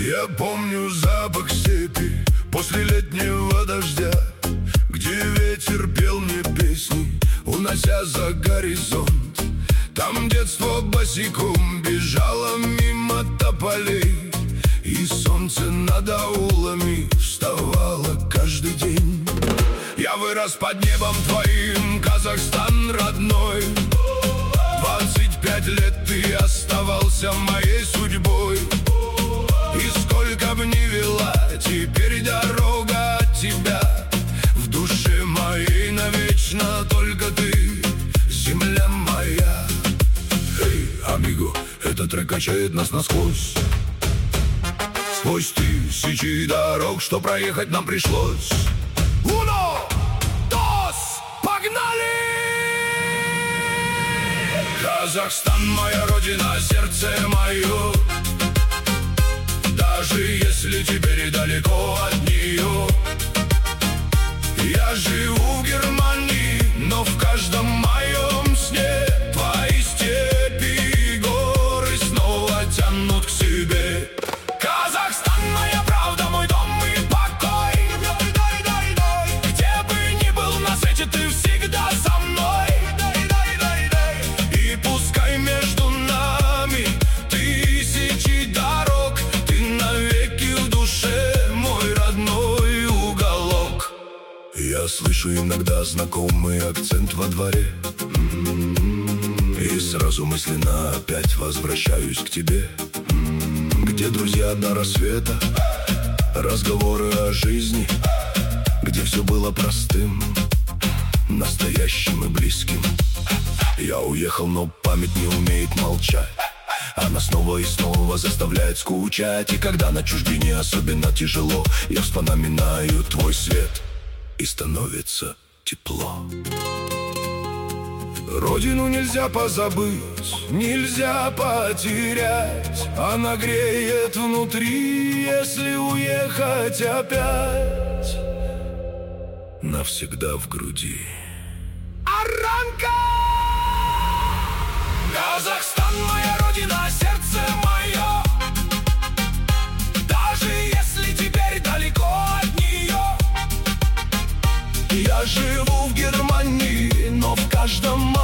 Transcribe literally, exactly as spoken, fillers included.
Я помню запах степи после летнего дождя, где ветер пел мне песни, унося за горизонт. Там детство босиком бежало мимо тополей, и солнце над аулами вставало каждый день. Я вырос под небом твоим, Казахстан родной. Двадцать пять лет ты оставался моей судьбой. И сколько б ни вела теперь дорога от тебя, в душе моей навечно только ты, земля моя. Эй, амиго, этот трек качает нас насквозь, сквозь тысячи дорог, что проехать нам пришлось. Уно, дос, погнали! Казахстан, моя родина, сердце мое. Даже если теперь далеко от нее. Я живу в Германии, но в каждом моем сне твои степи и горы снова тянут к себе. Казахстан, моя правда, мой дом и покой. Где бы ни был на свете, ты всегда со мной. И пускай между нами тысячи дорог, ты навеки в душе мой родной уголок. Я слышу иногда знакомый акцент во дворе, и сразу мысленно опять возвращаюсь к тебе, где друзья до рассвета, разговоры о жизни, где все было простым, настоящим и близким. Я уехал, но память не умеет молчать. Она снова и снова заставляет скучать. И когда на чужбине особенно тяжело, я вспоминаю твой свет, и становится тепло. Родину нельзя позабыть, нельзя потерять. Она греет внутри, если уехать опять. Навсегда в груди. Аранка! Казахстан, моя родина, сердце мое. Даже если теперь далеко от нее. Я живу в Германии, но в каждом